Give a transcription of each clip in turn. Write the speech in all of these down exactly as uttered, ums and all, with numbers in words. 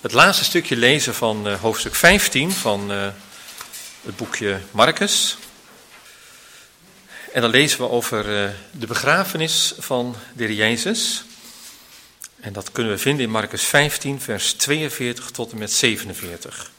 het laatste stukje lezen van uh, hoofdstuk vijftien van uh, het boekje Marcus. En dan lezen we over uh, de begrafenis van de Heer Jezus. En dat kunnen we vinden in Marcus vijftien, vers tweeënveertig tot en met zevenenveertig.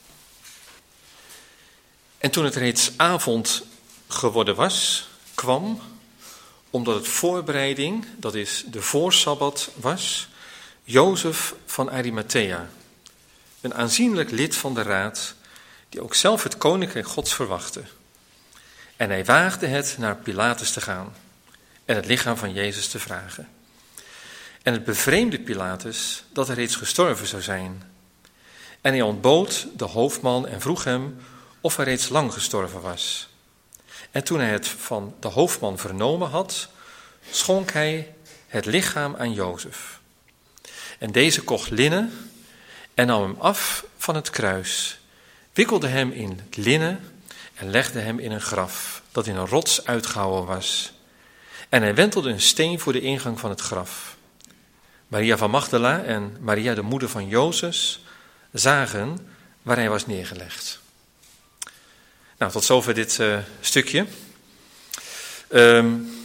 En toen het reeds avond geworden was, kwam, omdat het voorbereiding, dat is de voorsabbat was, Jozef van Arimathea, een aanzienlijk lid van de raad, die ook zelf het koninkrijk Gods verwachtte. En hij waagde het naar Pilatus te gaan en het lichaam van Jezus te vragen. En het bevreemdde Pilatus dat hij reeds gestorven zou zijn. En hij ontbood de hoofdman en vroeg hem of hij reeds lang gestorven was. En toen hij het van de hoofdman vernomen had, schonk hij het lichaam aan Jozef. En deze kocht linnen en nam hem af van het kruis, wikkelde hem in het linnen en legde hem in een graf dat in een rots uitgehouwen was. En hij wentelde een steen voor de ingang van het graf. Maria van Magdala en Maria de moeder van Jozef zagen waar hij was neergelegd. Nou, tot zover dit uh, stukje. Um,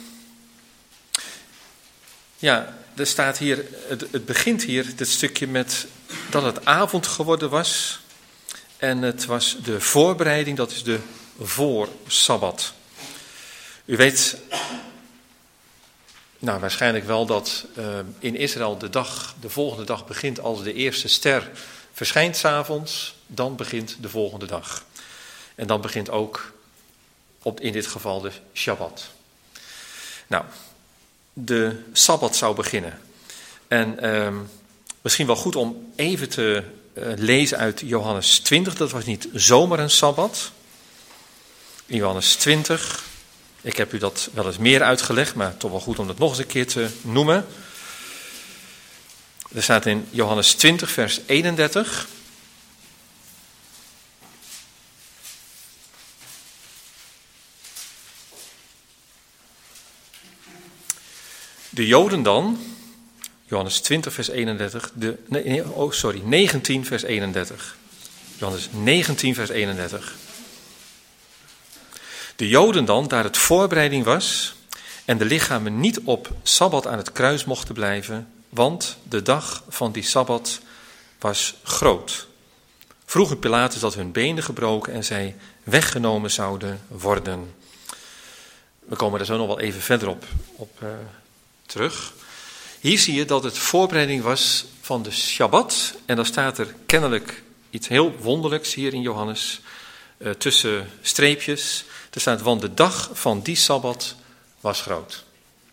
ja, er staat hier, het, het begint hier, dit stukje met dat het avond geworden was. En het was de voorbereiding, dat is de voorsabbat. U weet, nou waarschijnlijk wel dat uh, in Israël de dag, de volgende dag begint als de eerste ster verschijnt 's avonds, dan begint de volgende dag. En dan begint ook op, in dit geval de Shabbat. Nou, de Sabbat zou beginnen. En uh, misschien wel goed om even te uh, lezen uit Johannes twintig. Dat was niet zomaar een Sabbat. In Johannes twintig, ik heb u dat wel eens meer uitgelegd, maar toch wel goed om dat nog eens een keer te noemen. Er staat in Johannes twintig, vers eenendertig... De Joden dan, Johannes twintig vers eenendertig, de, nee, oh sorry, negentien vers eenendertig. Johannes negentien vers eenendertig. De Joden dan, daar het voorbereiding was en de lichamen niet op Sabbat aan het kruis mochten blijven, want de dag van die Sabbat was groot. Vroegen Pilatus dat hun benen gebroken en zij weggenomen zouden worden. We komen daar zo nog wel even verder op, op uh, terug. Hier zie je dat het voorbereiding was van de Shabbat. En dan staat er kennelijk iets heel wonderlijks hier in Johannes. Uh, tussen streepjes. Er staat, want de dag van die Sabbat was groot.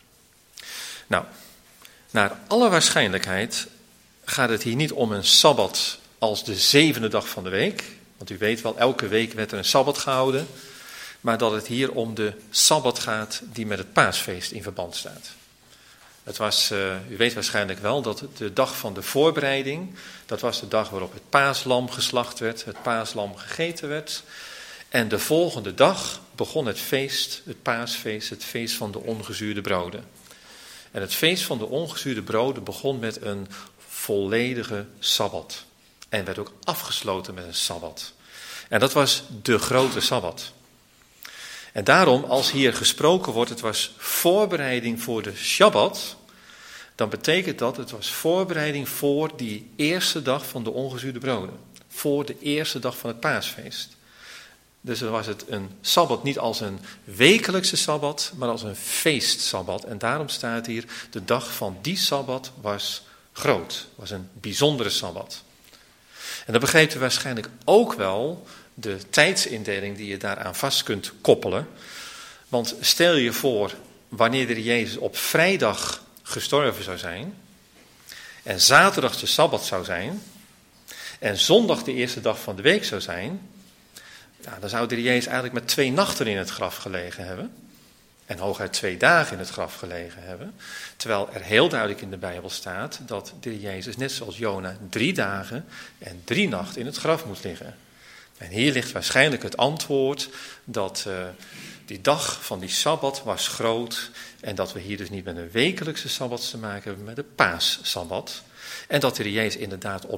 Nou, naar alle waarschijnlijkheid gaat het hier niet om een Sabbat als de zevende dag van de week. Want u weet wel, elke week werd er een Sabbat gehouden. Maar dat het hier om de Sabbat gaat die met het paasfeest in verband staat. Het was, uh, u weet waarschijnlijk wel dat de dag van de voorbereiding, dat was de dag waarop het paaslam geslacht werd, het paaslam gegeten werd. En de volgende dag begon het feest, het paasfeest, het feest van de ongezuurde broden. En het feest van de ongezuurde broden begon met een volledige Sabbat. En werd ook afgesloten met een Sabbat. En dat was de grote Sabbat. En daarom, als hier gesproken wordt, het was voorbereiding voor de Shabbat, dan betekent dat, het was voorbereiding voor die eerste dag van de ongezuurde broden. Voor de eerste dag van het paasfeest. Dus dan was het een Sabbat niet als een wekelijkse Sabbat, maar als een feestsabbat. En daarom staat hier, de dag van die Sabbat was groot, was een bijzondere Sabbat. En dan begrijpt u waarschijnlijk ook wel de tijdsindeling die je daaraan vast kunt koppelen. Want stel je voor, wanneer de Jezus op vrijdag gestorven zou zijn, en zaterdag de Sabbat zou zijn, en zondag de eerste dag van de week zou zijn, nou, dan zou de Jezus eigenlijk met twee nachten in het graf gelegen hebben, en hooguit twee dagen in het graf gelegen hebben, terwijl er heel duidelijk in de Bijbel staat dat de Jezus, net zoals Jona, drie dagen en drie nachten in het graf moet liggen. En hier ligt waarschijnlijk het antwoord dat uh, die dag van die Sabbat was groot en dat we hier dus niet met een wekelijkse Sabbat te maken hebben, met de paaszabbat. En dat de Jezus inderdaad op de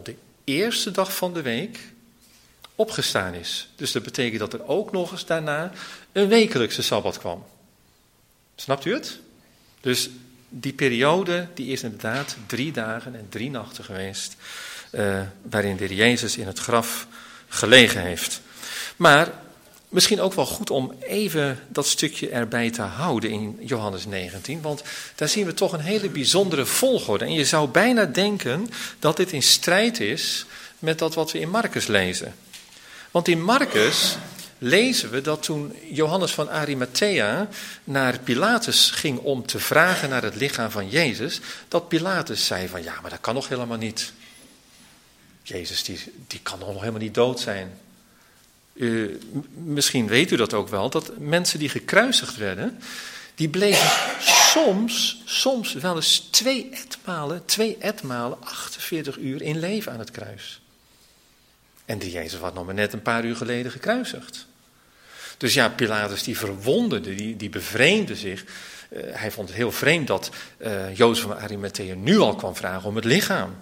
eerste dag van de week opgestaan is. Dus dat betekent dat er ook nog eens daarna een wekelijkse Sabbat kwam. Snapt u het? Dus die periode die is inderdaad drie dagen en drie nachten geweest, uh, waarin de Heer Jezus in het graf gelegen heeft. Maar misschien ook wel goed om even dat stukje erbij te houden in Johannes negentien, want daar zien we toch een hele bijzondere volgorde. En je zou bijna denken dat dit in strijd is met dat wat we in Marcus lezen. Want in Marcus lezen we dat toen Johannes van Arimathea naar Pilatus ging om te vragen naar het lichaam van Jezus, dat Pilatus zei van ja, maar dat kan nog helemaal niet. Jezus die, die kan nog helemaal niet dood zijn. Uh, misschien weet u dat ook wel, dat mensen die gekruisigd werden, die bleven soms, soms wel eens twee etmalen, twee etmalen achtenveertig uur in leven aan het kruis. En die Jezus was nog maar net een paar uur geleden gekruisigd. Dus ja, Pilatus die verwonderde, die, die bevreemde zich. Uh, hij vond het heel vreemd dat uh, Jozef van Arimathea nu al kwam vragen om het lichaam.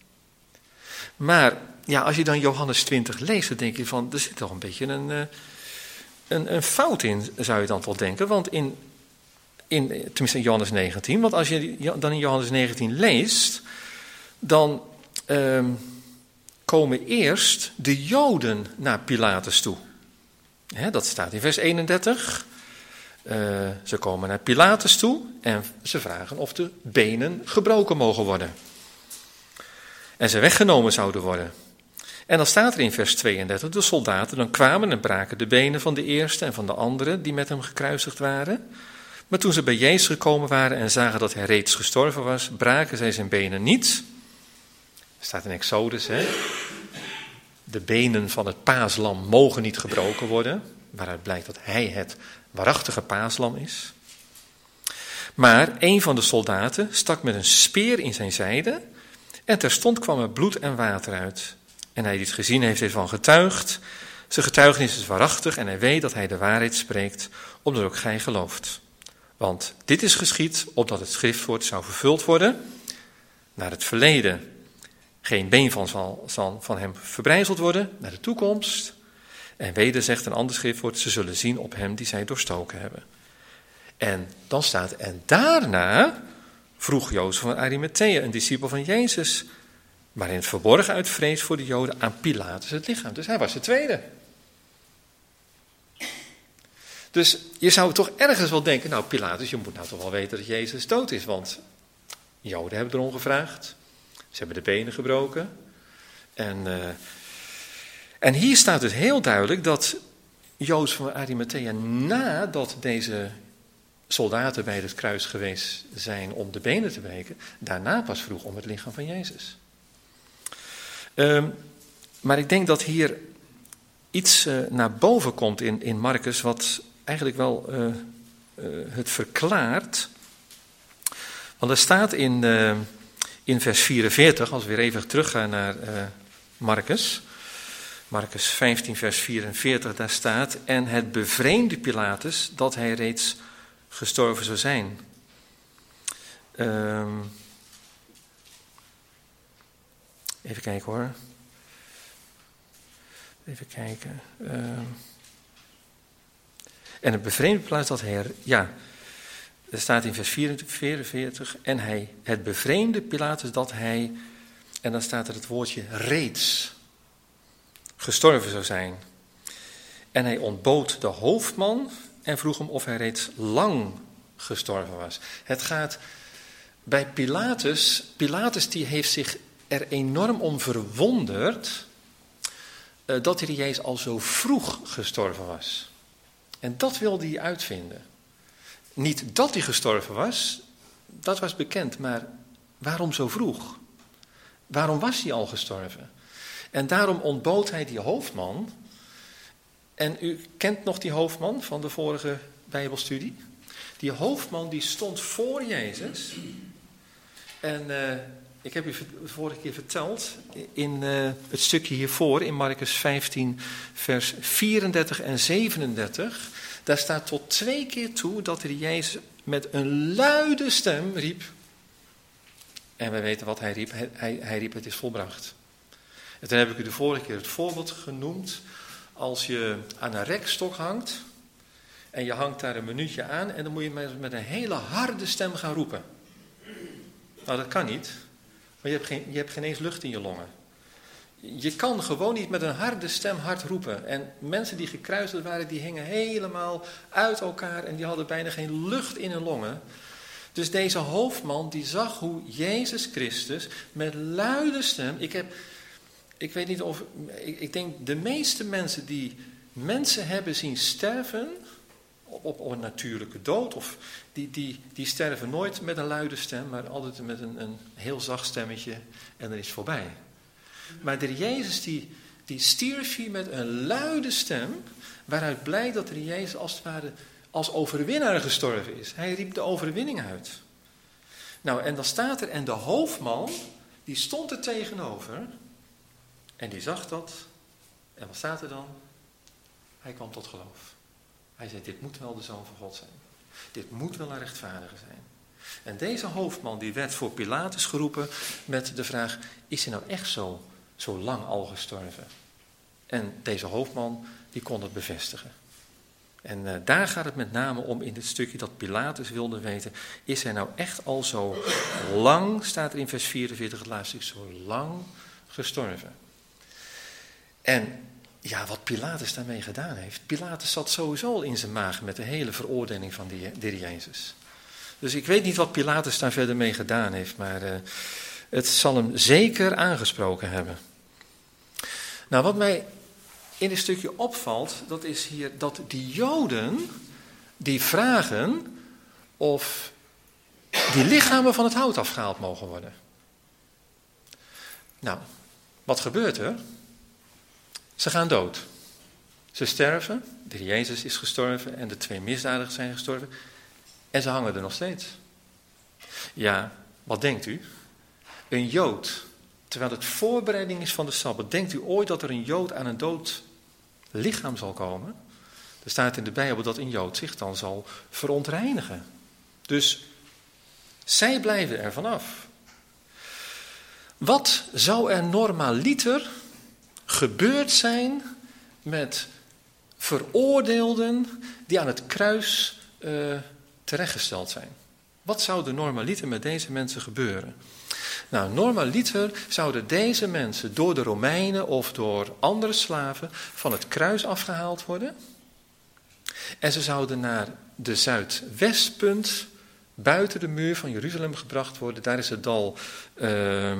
Maar ja, als je dan Johannes twintig leest, dan denk je van, er zit toch een beetje een, uh, een, een fout in, zou je dan wel denken. Want in, in, tenminste in Johannes negentien, want als je dan in Johannes negentien leest, dan uh, komen eerst de Joden naar Pilatus toe. He, dat staat in vers eenendertig. Uh, ze komen naar Pilatus toe en ze vragen of de benen gebroken mogen worden. En ze weggenomen zouden worden. En dan staat er in vers tweeëndertig, de soldaten dan kwamen en braken de benen van de eerste en van de andere die met hem gekruisigd waren. Maar toen ze bij Jezus gekomen waren en zagen dat hij reeds gestorven was, braken zij zijn benen niet. Er staat in Exodus, hè. De benen van het paaslam mogen niet gebroken worden, waaruit blijkt dat hij het waarachtige paaslam is. Maar een van de soldaten stak met een speer in zijn zijde en terstond kwam er bloed en water uit. En hij die het gezien heeft, heeft van getuigd. Zijn getuigenis is waarachtig en hij weet dat hij de waarheid spreekt, omdat ook gij gelooft. Want dit is geschied, opdat het schriftwoord zou vervuld worden naar het verleden. Geen been van zal, zal van hem verbrijzeld worden naar de toekomst. En weder zegt een ander schriftwoord, ze zullen zien op hem die zij doorstoken hebben. En dan staat, en daarna vroeg Jozef van Arimathea, een discipel van Jezus, maar in het verborgen uit vrees voor de Joden, aan Pilatus het lichaam. Dus hij was de tweede. Dus je zou toch ergens wel denken, nou Pilatus, je moet nou toch wel weten dat Jezus dood is, want Joden hebben erom gevraagd. Ze hebben de benen gebroken. En, uh, en hier staat het heel duidelijk dat Jozef van Arimathea, nadat deze soldaten bij het kruis geweest zijn om de benen te breken, daarna pas vroeg om het lichaam van Jezus. Um, maar ik denk dat hier iets uh, naar boven komt in, in Marcus, wat eigenlijk wel uh, uh, het verklaart. Want er staat in, uh, in vers vierenveertig, als we weer even teruggaan naar uh, Marcus, Marcus vijftien vers vierenveertig, daar staat, en het bevreemde Pilatus dat hij reeds gestorven zou zijn. Um, even kijken hoor. Even kijken. Um, en het bevreemde Pilatus dat hij, ja, er staat in vers vierenveertig, en hij, het bevreemde Pilatus dat hij, en dan staat er het woordje reeds gestorven zou zijn. En hij ontbood de hoofdman en vroeg hem of hij reeds lang gestorven was. Het gaat bij Pilatus, Pilatus die heeft zich er enorm om verwonderd uh, dat hij Jezus al zo vroeg gestorven was. En dat wilde hij uitvinden. Niet dat hij gestorven was, dat was bekend, maar waarom zo vroeg? Waarom was hij al gestorven? En daarom ontbood hij die hoofdman. En u kent nog die hoofdman van de vorige Bijbelstudie? Die hoofdman die stond voor Jezus. En uh, ik heb u de vorige keer verteld, in uh, het stukje hiervoor, in Marcus vijftien, vers vierendertig en zevenendertig, daar staat tot twee keer toe dat er Jezus met een luide stem riep. En wij weten wat hij riep. Hij, hij, hij riep, het is volbracht. En toen heb ik u de vorige keer het voorbeeld genoemd. Als je aan een rekstok hangt en je hangt daar een minuutje aan en dan moet je met, met een hele harde stem gaan roepen. Nou, dat kan niet, want je hebt geen, je hebt geen eens lucht in je longen. Je kan gewoon niet met een harde stem hard roepen. En mensen die gekruisigd waren, die hingen helemaal uit elkaar en die hadden bijna geen lucht in hun longen. Dus deze hoofdman, die zag hoe Jezus Christus met luide stem, ik heb, ik weet niet of, ik, ik denk de meeste mensen die mensen hebben zien sterven op, op, op een natuurlijke dood, of die, die, die sterven nooit met een luide stem, maar altijd met een, een heel zacht stemmetje en dan is het voorbij. Maar de Jezus die, die stierf hier met een luide stem, waaruit blijkt dat de Jezus als het ware als overwinnaar gestorven is. Hij riep de overwinning uit. Nou, en dan staat er, en de hoofdman, die stond er tegenover, en die zag dat, en wat staat er dan? Hij kwam tot geloof. Hij zei, dit moet wel de Zoon van God zijn. Dit moet wel een rechtvaardige zijn. En deze hoofdman, die werd voor Pilatus geroepen met de vraag, is hij nou echt zo, zo lang al gestorven? En deze hoofdman, die kon het bevestigen. En uh, daar gaat het met name om in dit stukje dat Pilatus wilde weten, is hij nou echt al zo lang, staat er in vers vierenveertig het laatste stuk, zo lang gestorven? En ja, wat Pilatus daarmee gedaan heeft, Pilatus zat sowieso al in zijn maag met de hele veroordeling van de Heer Jezus. Dus ik weet niet wat Pilatus daar verder mee gedaan heeft, maar uh, het zal hem zeker aangesproken hebben. Nou, wat mij in dit stukje opvalt, dat is hier dat die Joden, die vragen of die lichamen van het hout afgehaald mogen worden. Nou, wat gebeurt er? Ze gaan dood. Ze sterven, de Heer Jezus is gestorven en de twee misdadigers zijn gestorven. En ze hangen er nog steeds. Ja, wat denkt u? Een Jood, terwijl het voorbereiding is van de Sabbat, denkt u ooit dat er een Jood aan een dood lichaam zal komen? Er staat in de Bijbel dat een Jood zich dan zal verontreinigen. Dus zij blijven er vanaf. Wat zou er normaliter gebeurd zijn met veroordeelden die aan het kruis uh, terechtgesteld zijn? Wat zou er normaliter met deze mensen gebeuren? Nou, normaliter zouden deze mensen door de Romeinen of door andere slaven van het kruis afgehaald worden. En ze zouden naar de zuidwestpunt buiten de muur van Jeruzalem gebracht worden. Daar is het dal, uh, uh,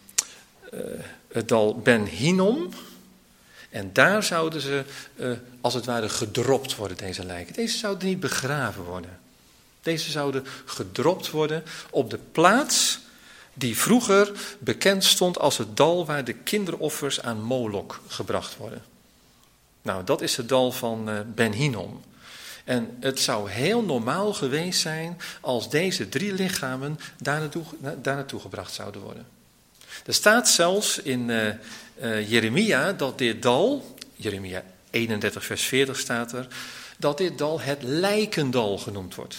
het dal Ben Hinnom. En daar zouden ze uh, als het ware gedropt worden, deze lijken. Deze zouden niet begraven worden. Deze zouden gedropt worden op de plaats die vroeger bekend stond als het dal waar de kinderoffers aan Molok gebracht worden. Nou, dat is het dal van uh, Ben Hinnom. En het zou heel normaal geweest zijn als deze drie lichamen daar naartoe, daar naartoe gebracht zouden worden. Er staat zelfs in uh, uh, Jeremia dat dit dal, Jeremia eenendertig vers veertig staat er, dat dit dal het lijkendal genoemd wordt.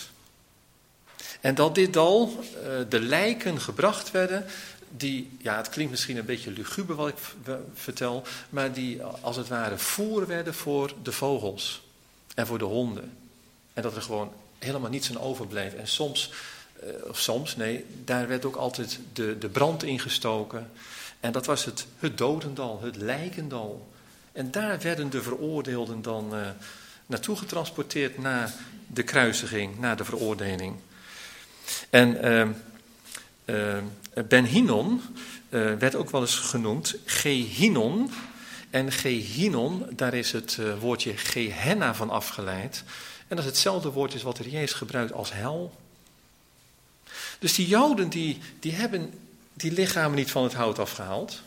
En dat dit dal, uh, de lijken gebracht werden, die, ja het klinkt misschien een beetje luguber wat ik v- vertel, maar die als het ware voer werden voor de vogels en voor de honden. En dat er gewoon helemaal niets aan overbleef. En soms, uh, of soms, nee, daar werd ook altijd de, de brand ingestoken. En dat was het, het dodendal, het lijkendal. En daar werden de veroordeelden dan uh, naartoe getransporteerd na de kruisiging, na de veroordeling. En uh, uh, Ben Hinnom uh, werd ook wel eens genoemd Gehinnom. En Gehinnom, daar is het uh, woordje Gehenna van afgeleid. En dat is hetzelfde woordje wat de Heer Jezus gebruikt als hel. Dus die Joden die, die hebben die lichamen niet van het hout afgehaald.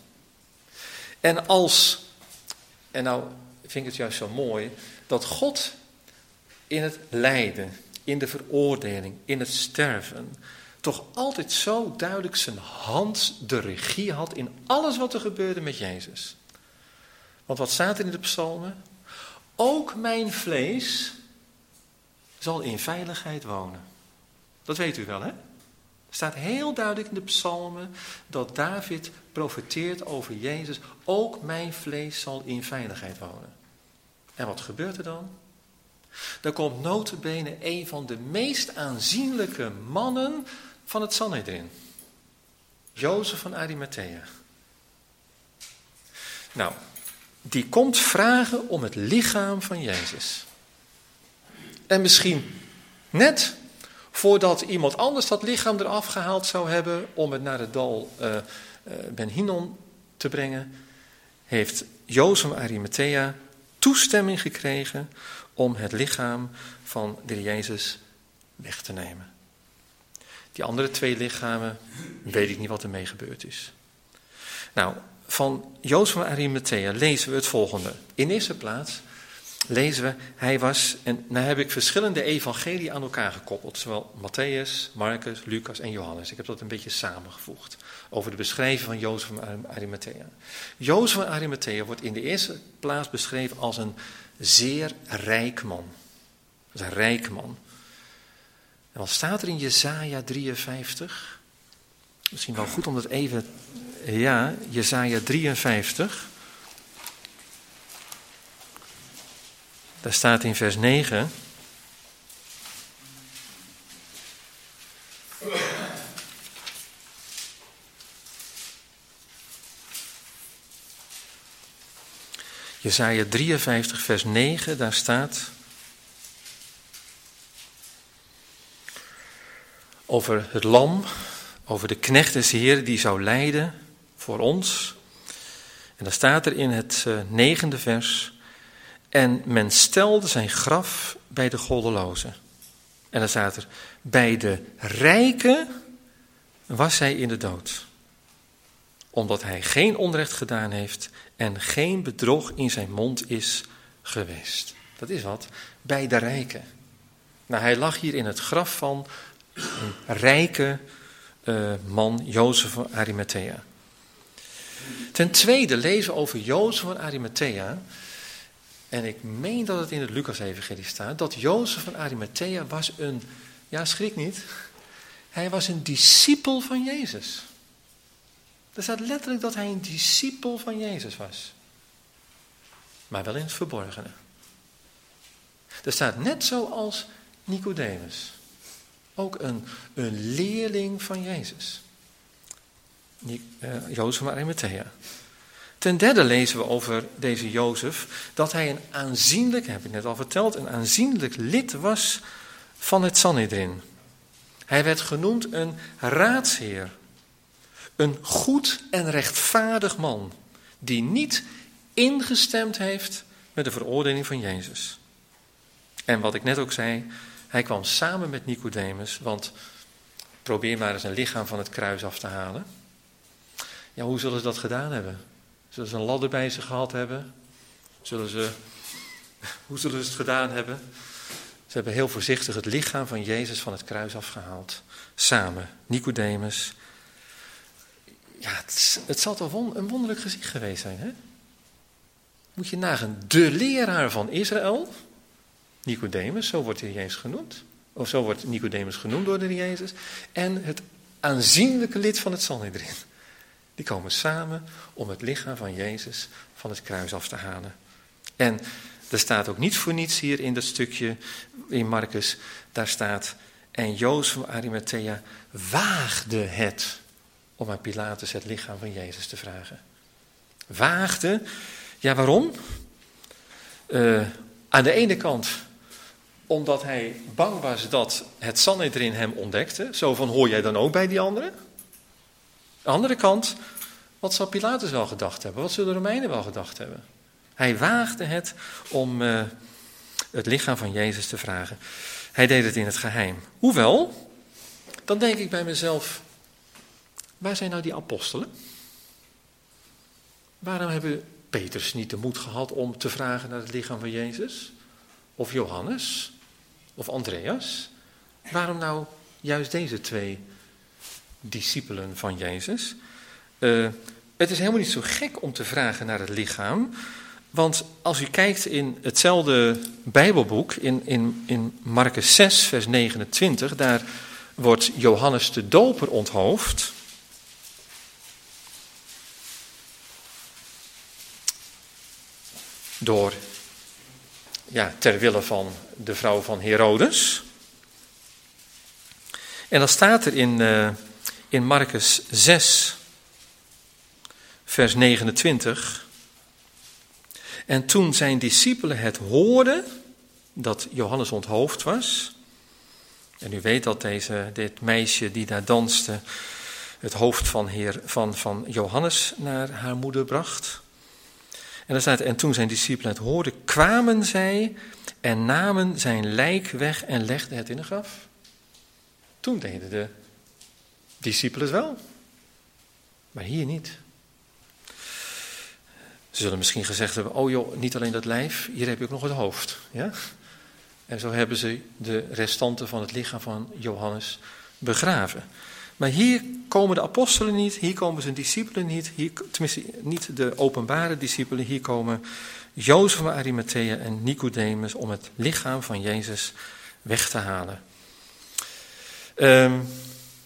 En als, en nou vind ik het juist zo mooi, dat God in het lijden, in de veroordeling, in het sterven, toch altijd zo duidelijk zijn hand de regie had in alles wat er gebeurde met Jezus. Want wat staat er in de psalmen? Ook mijn vlees zal in veiligheid wonen. Dat weet u wel, hè? Er staat heel duidelijk in de psalmen dat David profeteert over Jezus. Ook mijn vlees zal in veiligheid wonen. En wat gebeurt er dan? Dan komt nota bene een van de meest aanzienlijke mannen van het Sanhedrin. Jozef van Arimathea. Nou, die komt vragen om het lichaam van Jezus. En misschien net voordat iemand anders dat lichaam eraf gehaald zou hebben om het naar het dal uh, uh, Ben Hinnom te brengen, heeft Jozef van Arimathea toestemming gekregen om het lichaam van de Jezus weg te nemen. Die andere twee lichamen, weet ik niet wat ermee gebeurd is. Nou, van Jozef van Arimathea lezen we het volgende. In eerste plaats lezen we, hij was, en nou heb ik verschillende evangelieën aan elkaar gekoppeld. Zowel Matthäus, Marcus, Lucas en Johannes. Ik heb dat een beetje samengevoegd. Over de beschrijving van Jozef van Arimathea. Jozef van Arimathea wordt in de eerste plaats beschreven als een zeer rijk man. Dat is een rijk man. En wat staat er in Jesaja drieënvijftig? Misschien wel goed om dat even... Ja, Jesaja drieënvijftig. Daar staat in vers negen... Jesaja drieënvijftig vers negen, daar staat... over het lam, over de knecht des Heeren die zou lijden voor ons. En dan staat er in het uh, negende vers... En men stelde zijn graf bij de goddelozen. En dan staat er, bij de rijke was hij in de dood. Omdat hij geen onrecht gedaan heeft en geen bedrog in zijn mond is geweest. Dat is wat, bij de rijke. Nou, hij lag hier in het graf van een rijke uh, man, Jozef van Arimathea. Ten tweede lezen we over Jozef van Arimathea... En ik meen dat het in het Lucas-evangelie staat, dat Jozef van Arimathea was een, ja schrik niet, hij was een discipel van Jezus. Er staat letterlijk dat hij een discipel van Jezus was. Maar wel in het verborgene. Er staat net zoals Nicodemus, ook een, een leerling van Jezus. Uh, Jozef van Arimathea. Ten derde lezen we over deze Jozef dat hij een aanzienlijk, heb ik net al verteld, een aanzienlijk lid was van het Sanhedrin. Hij werd genoemd een raadsheer, een goed en rechtvaardig man, die niet ingestemd heeft met de veroordeling van Jezus. En wat ik net ook zei, hij kwam samen met Nicodemus, want probeer maar eens een lichaam van het kruis af te halen. Ja, hoe zullen ze dat gedaan hebben? Zullen ze een ladder bij zich gehad hebben? Zullen ze, hoe zullen ze het gedaan hebben? Ze hebben heel voorzichtig het lichaam van Jezus van het kruis afgehaald. Samen, Nicodemus. Ja, het, het zal toch een wonderlijk gezicht geweest zijn, hè? Moet je nagaan, de leraar van Israël, Nicodemus, zo wordt hij Jezus genoemd. Of zo wordt Nicodemus genoemd door de Jezus. En het aanzienlijke lid van het Sanhedrin. Die komen samen om het lichaam van Jezus van het kruis af te halen. En er staat ook niet voor niets hier in dat stukje in Marcus. Daar staat, en Jozef van Arimathea waagde het om aan Pilatus het lichaam van Jezus te vragen. Waagde, ja waarom? Uh, aan de ene kant omdat hij bang was dat het Sanhedrin hem ontdekte. Zo van, hoor jij dan ook bij die anderen? Aan de andere kant, wat zal Pilatus wel gedacht hebben? Wat zullen de Romeinen wel gedacht hebben? Hij waagde het om uh, het lichaam van Jezus te vragen. Hij deed het in het geheim. Hoewel, dan denk ik bij mezelf, waar zijn nou die apostelen? Waarom hebben Petrus niet de moed gehad om te vragen naar het lichaam van Jezus? Of Johannes? Of Andreas? Waarom nou juist deze twee discipelen van Jezus? Uh, het is helemaal niet zo gek om te vragen naar het lichaam. Want als u kijkt in hetzelfde Bijbelboek, in, in, in Marcus zes, vers negenentwintig, daar wordt Johannes de Doper onthoofd. Door, ja, ter wille van de vrouw van Herodes. En dan staat er in, uh, in Marcus zes, vers negenentwintig. En toen zijn discipelen het hoorden dat Johannes onthoofd was. En u weet dat deze, dit meisje die daar danste het hoofd van, heer, van, van Johannes naar haar moeder bracht. En dan staat, en toen zijn discipelen het hoorden, kwamen zij en namen zijn lijk weg en legden het in een graf. Toen deden de discipelen het wel, maar hier niet. Ze zullen misschien gezegd hebben, oh joh, niet alleen dat lijf, hier heb je ook nog het hoofd. Ja? En zo hebben ze de restanten van het lichaam van Johannes begraven. Maar hier komen de apostelen niet, hier komen zijn discipelen niet, hier, tenminste niet de openbare discipelen, hier komen Jozef van Arimathea en Nicodemus om het lichaam van Jezus weg te halen. Um,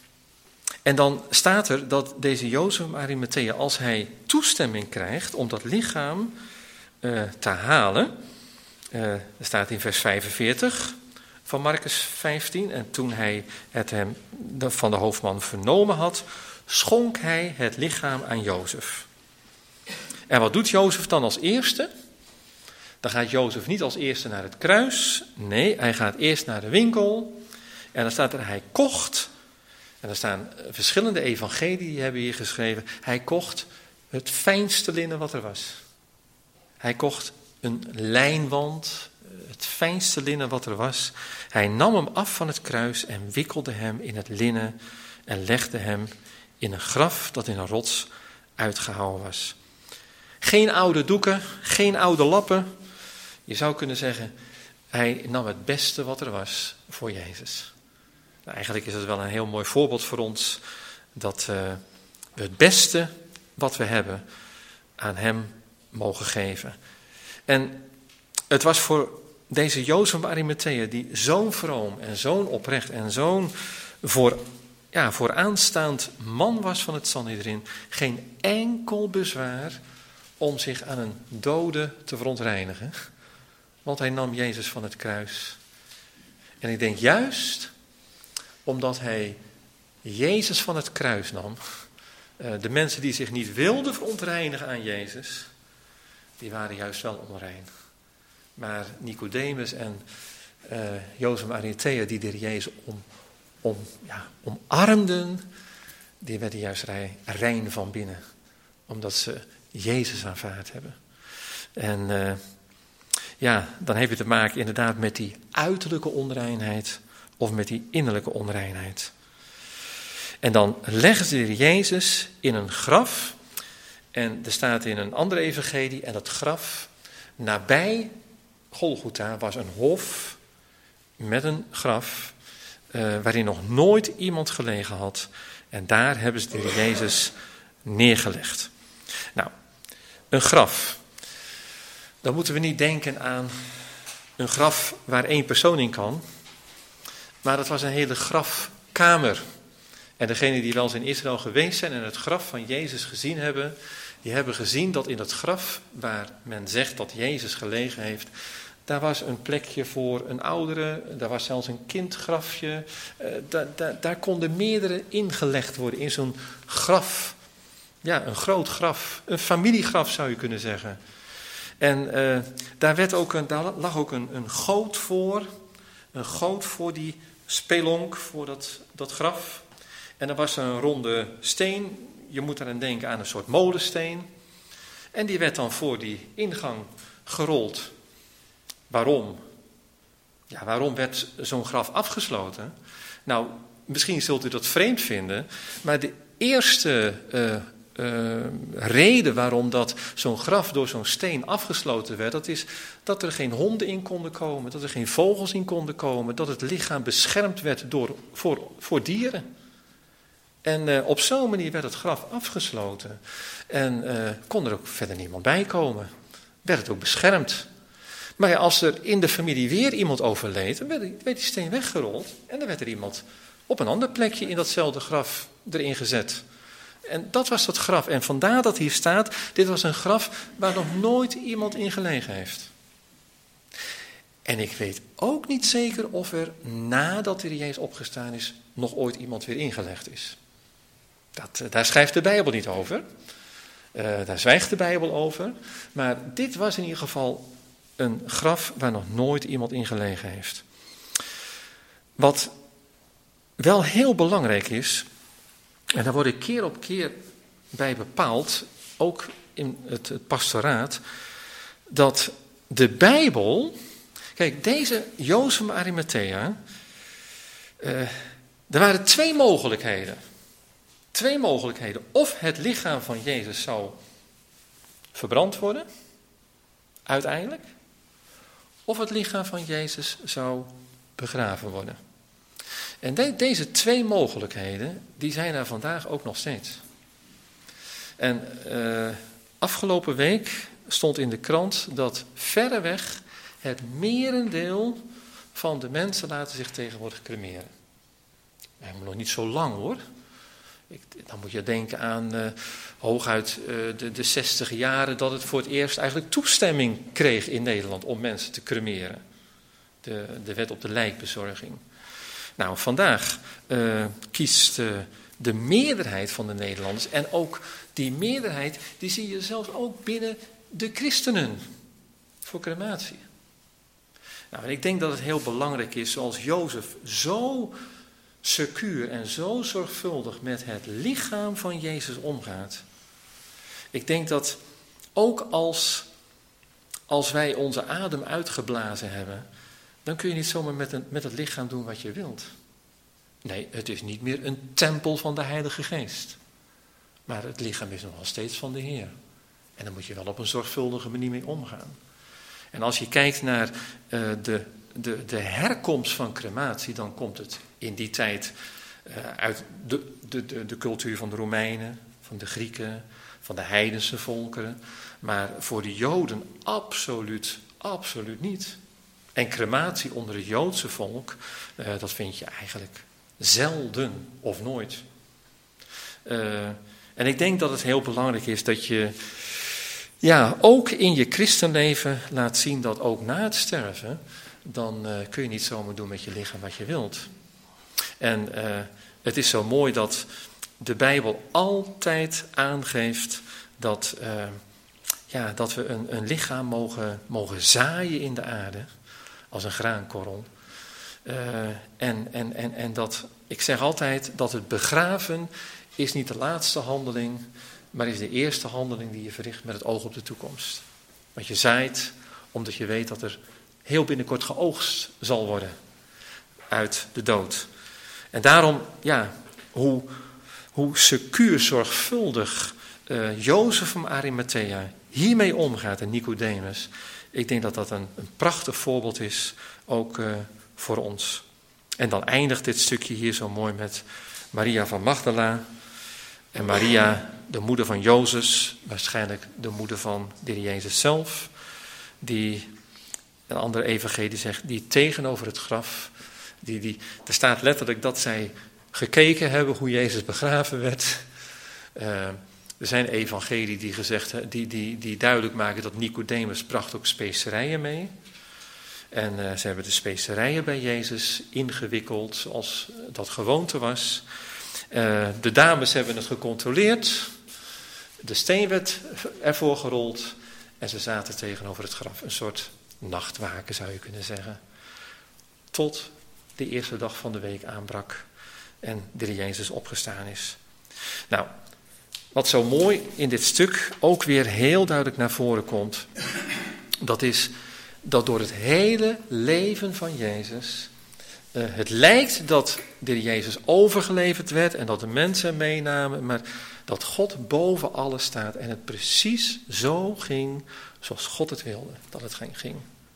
en dan staat er dat deze Jozef van Arimathea, als hij toestemming krijgt om dat lichaam uh, te halen, uh, er staat in vers vijfenveertig van Marcus vijftien, en toen hij het hem van de hoofdman vernomen had, schonk hij het lichaam aan Jozef. En wat doet Jozef dan als eerste? Dan gaat Jozef niet als eerste naar het kruis, nee, hij gaat eerst naar de winkel. En dan staat er, hij kocht, en er staan verschillende evangelieën, die hebben hier geschreven, hij kocht het fijnste linnen wat er was. Hij kocht een lijnwand, het fijnste linnen wat er was. Hij nam hem af van het kruis en wikkelde hem in het linnen en legde hem in een graf dat in een rots uitgehouwen was. Geen oude doeken, geen oude lappen. Je zou kunnen zeggen, hij nam het beste wat er was voor Jezus. Nou, eigenlijk is het wel een heel mooi voorbeeld voor ons dat uh, we het beste wat we hebben aan hem mogen geven. En het was voor deze Jozef van Arimathea, die zo'n vroom en zo'n oprecht en zo'n voor, ja, vooraanstaand man was van het Sanhedrin, geen enkel bezwaar om zich aan een dode te verontreinigen. Want hij nam Jezus van het kruis. En ik denk juist omdat hij Jezus van het kruis nam, de mensen die zich niet wilden verontreinigen aan Jezus, die waren juist wel onrein. Maar Nicodemus en uh, Jozef van Arimathea, die de Jezus om, om, ja, omarmden, die werden juist rein van binnen. Omdat ze Jezus aanvaard hebben. En uh, ja, dan heb je te maken inderdaad met die uiterlijke onreinheid of met die innerlijke onreinheid. En dan leggen ze de Jezus in een graf. En er staat in een andere evangelie, en dat graf nabij Golgotha was een hof met een graf uh, waarin nog nooit iemand gelegen had. En daar hebben ze de Jezus neergelegd. Nou, een graf. Dan moeten we niet denken aan een graf waar één persoon in kan. Maar dat was een hele grafkamer. En degenen die wel eens in Israël geweest zijn en het graf van Jezus gezien hebben, die hebben gezien dat in dat graf waar men zegt dat Jezus gelegen heeft, daar was een plekje voor een oudere, daar was zelfs een kindgrafje. Uh, da, da, daar konden meerdere ingelegd worden in zo'n graf. Ja, een groot graf. Een familiegraf zou je kunnen zeggen. En uh, daar, werd ook een, daar lag ook een, een goot voor. Een goot voor die spelonk, voor dat, dat graf. En er was een ronde steen. Je moet eraan denken aan een soort molensteen. En die werd dan voor die ingang gerold. Waarom? Ja, waarom werd zo'n graf afgesloten? Nou, misschien zult u dat vreemd vinden, maar de eerste uh, uh, reden waarom dat zo'n graf door zo'n steen afgesloten werd, dat is dat er geen honden in konden komen, dat er geen vogels in konden komen, dat het lichaam beschermd werd door, voor, voor dieren. En uh, op zo'n manier werd het graf afgesloten. En uh, kon er ook verder niemand bij komen. Werd het ook beschermd. Maar ja, als er in de familie weer iemand overleed, dan werd die steen weggerold. En dan werd er iemand op een ander plekje in datzelfde graf erin gezet. En dat was dat graf. En vandaar dat hier staat, dit was een graf waar nog nooit iemand in gelegen heeft. En ik weet ook niet zeker of er nadat de Heer Jezus opgestaan is, nog ooit iemand weer ingelegd is. Dat, daar schrijft de Bijbel niet over. Uh, daar zwijgt de Bijbel over. Maar dit was in ieder geval een graf waar nog nooit iemand in gelegen heeft. Wat wel heel belangrijk is, en daar word ik keer op keer bij bepaald, ook in het, het pastoraat, dat de Bijbel, kijk, deze Jozef van Arimathea, uh, er waren twee mogelijkheden. Twee mogelijkheden. Of het lichaam van Jezus zou verbrand worden, uiteindelijk, of het lichaam van Jezus zou begraven worden. En de, deze twee mogelijkheden, die zijn er vandaag ook nog steeds. En uh, afgelopen week stond in de krant dat verreweg het merendeel van de mensen laten zich tegenwoordig cremeren. Helemaal nog niet zo lang hoor. Ik, dan moet je denken aan uh, hooguit uh, de, de zestig jaren dat het voor het eerst eigenlijk toestemming kreeg in Nederland om mensen te cremeren. De, de wet op de lijkbezorging. Nou, vandaag uh, kiest uh, de meerderheid van de Nederlanders, en ook die meerderheid, die zie je zelfs ook binnen de christenen, voor crematie. Nou, en ik denk dat het heel belangrijk is, zoals Jozef zo secuur en zo zorgvuldig met het lichaam van Jezus omgaat. Ik denk dat ook als, als wij onze adem uitgeblazen hebben, dan kun je niet zomaar met, een, met het lichaam doen wat je wilt. Nee, het is niet meer een tempel van de Heilige Geest. Maar het lichaam is nog wel steeds van de Heer. En daar moet je wel op een zorgvuldige manier mee omgaan. En als je kijkt naar uh, de, de, de herkomst van crematie, dan komt het in die tijd uh, uit de, de, de, de cultuur van de Romeinen, van de Grieken, van de heidense volkeren. Maar voor de Joden absoluut, absoluut niet. En crematie onder het Joodse volk, uh, dat vind je eigenlijk zelden of nooit. Uh, en ik denk dat het heel belangrijk is dat je ja, ook in je christenleven laat zien dat ook na het sterven, dan uh, kun je niet zomaar doen met je lichaam wat je wilt. En uh, het is zo mooi dat de Bijbel altijd aangeeft dat, uh, ja, dat we een, een lichaam mogen, mogen zaaien in de aarde, als een graankorrel. Uh, en, en, en, en dat, ik zeg altijd dat het begraven is niet de laatste handeling, maar is de eerste handeling die je verricht met het oog op de toekomst. Want je zaait omdat je weet dat er heel binnenkort geoogst zal worden uit de dood. En daarom, ja, hoe, hoe secuur, zorgvuldig uh, Jozef van Arimathea hiermee omgaat en Nicodemus. Ik denk dat dat een, een prachtig voorbeeld is, ook uh, voor ons. En dan eindigt dit stukje hier zo mooi met Maria van Magdala en Maria, de moeder van Jozef, waarschijnlijk de moeder van de Heer Jezus zelf, die, een andere evangelie zegt, die tegenover het graf, die, die, er staat letterlijk dat zij gekeken hebben hoe Jezus begraven werd. Uh, er zijn evangelieën die, gezegd, die, die, die duidelijk maken dat Nicodemus bracht ook specerijen mee. En uh, ze hebben de specerijen bij Jezus ingewikkeld zoals dat gewoonte was. Uh, de dames hebben het gecontroleerd. De steen werd ervoor gerold. En ze zaten tegenover het graf. Een soort nachtwaken zou je kunnen zeggen. Tot de eerste dag van de week aanbrak. En de Heer Jezus opgestaan is. Nou, wat zo mooi in dit stuk ook weer heel duidelijk naar voren komt. Dat is dat door het hele leven van Jezus, uh, het lijkt dat de Heer Jezus overgeleverd werd en dat de mensen meenamen, maar dat God boven alles staat en het precies zo ging zoals God het wilde dat het ging.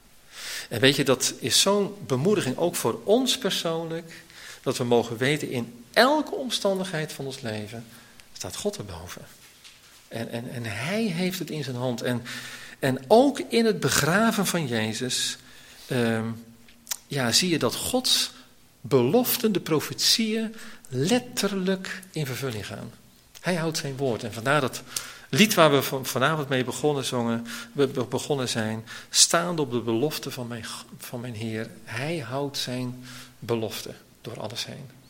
En weet je, dat is zo'n bemoediging ook voor ons persoonlijk, dat we mogen weten in elke omstandigheid van ons leven staat God erboven. En, en, en hij heeft het in zijn hand. En, en ook in het begraven van Jezus, uh, ja, zie je dat Gods beloften, de profetieën letterlijk in vervulling gaan. Hij houdt zijn woord. En vandaar dat lied waar we vanavond mee begonnen, zongen, we begonnen zijn, staande op de belofte van mijn, van mijn Heer. Hij houdt zijn belofte door alles heen.